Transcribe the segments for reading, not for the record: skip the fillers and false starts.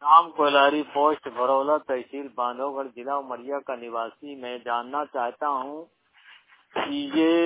Ram Koylari post Bharaula तहसील बांधवगढ़ जिला उमरिया का निवासी। मैं जानना चाहता हूँ कि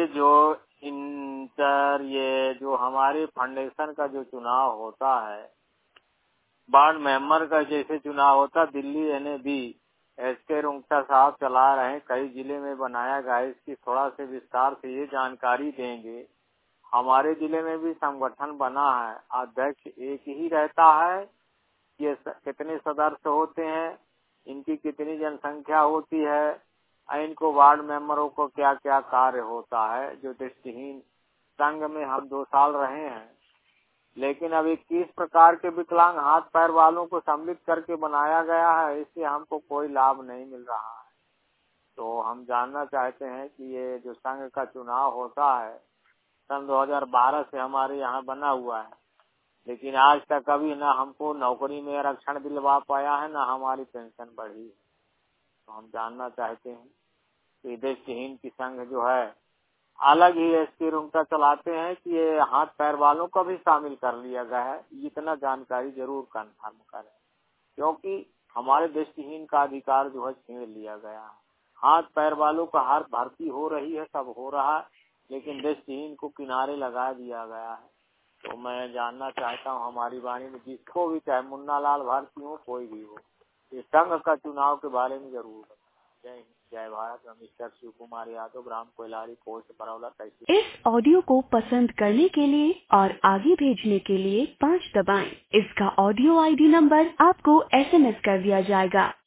ये जो हमारे फाउंडेशन का जो चुनाव होता है, वार्ड मेंबर का जैसे चुनाव होता, दिल्ली NAB SK रुंगटा साहब चला रहे हैं, कई जिले में बनाया गया है। इसकी थोड़ा से विस्तार से ये जानकारी देंगे। हमारे जिले में भी संगठन बना है, अध्यक्ष एक ही रहता है, ये कितने सदस्य होते हैं, इनकी कितनी जनसंख्या होती है, इनको वार्ड मेंबरों को क्या क्या कार्य होता है। जो दृष्टिहीन संघ में हम 2 साल रहे हैं, लेकिन अब 21 प्रकार के विकलांग हाथ पैर वालों को सम्मिलित करके बनाया गया है, इससे हमको कोई लाभ नहीं मिल रहा है। तो हम जानना चाहते हैं कि ये जो संघ का चुनाव होता है, सन 2012 से हमारे यहाँ बना हुआ है, लेकिन आज तक कभी ना हमको नौकरी में आरक्षण दिलवा पाया है, ना हमारी पेंशन बढ़ी। तो हम जानना चाहते हैं कि दृष्टिहीन की संघ जो है अलग ही SK रुंगटा चलाते हैं कि ये हाथ पैर वालों को भी शामिल कर लिया गया है। इतना जानकारी जरूर कंफर्म करें, क्योंकि हमारे दृष्टिहीन का अधिकार जो है छीन लिया गया है। हाथ पैर वालों का हर भर्ती हो रही है, सब हो रहा है, लेकिन दृष्टिहीन को किनारे लगा दिया गया है। तो मैं जानना चाहता हूँ हमारी वाणी में जिसको भी, चाहे मुन्ना लाल भारती हो, कोई भी हो, इस संघ का चुनाव के बारे में जरूर बताएं। जय हिंद, जय भारत। मिस्टर शिव कुमार यादव, ग्राम कोयलारी, पोस्ट बरौला तहसील। इस ऑडियो को पसंद करने के लिए और आगे भेजने के लिए 5 दबाएं। इसका ऑडियो ID नंबर आपको SMS कर दिया जाएगा।